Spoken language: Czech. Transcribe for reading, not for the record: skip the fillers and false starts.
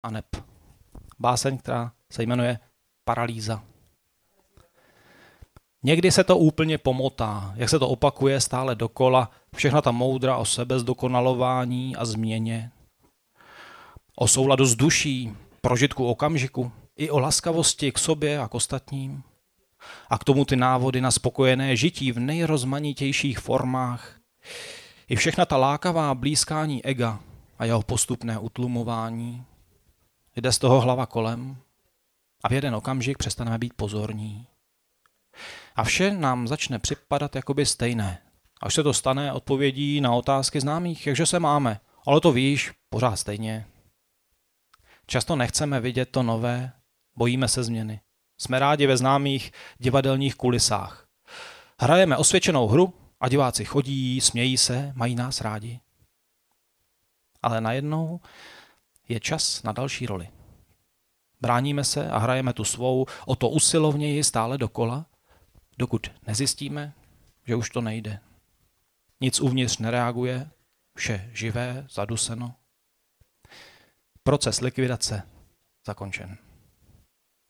aneb. Báseň, která se jmenuje Paralýza. Někdy se to úplně pomotá, jak se to opakuje stále dokola, všechna ta moudra o sebezdokonalování a změně, o souladu s duší, prožitku okamžiku, i o laskavosti k sobě a k ostatním. A k tomu ty návody na spokojené žití v nejrozmanitějších formách. I všechna ta lákavá blýskání ega a jeho postupné utlumování. Jde z toho hlava kolem a v jeden okamžik přestaneme být pozorní. A vše nám začne připadat jakoby stejné. Až se to stane odpovědí na otázky známých, jakže se máme, ale to víš, pořád stejně. Často nechceme vidět to nové, bojíme se změny. Jsme rádi ve známých divadelních kulisách. Hrajeme osvědčenou hru a diváci chodí, smějí se, mají nás rádi. Ale najednou je čas na další roli. Bráníme se a hrajeme tu svou o to usilovněji stále dokola, dokud nezjistíme, že už to nejde. Nic uvnitř nereaguje, vše živé, zaduseno. Proces likvidace zakončen.